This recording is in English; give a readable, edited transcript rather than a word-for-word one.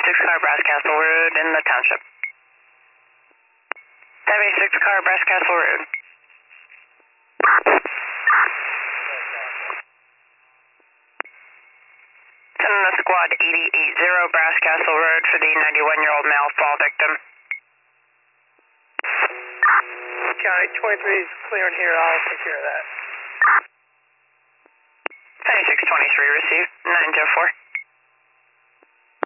car, Brass Castle Road in the township. 76 car, Brass Castle Road. Send the squad 8080 Brass Castle Road for the 91-year-old male fall victim. County 23 is clearing here. I'll take care of that. 7623 received, 904.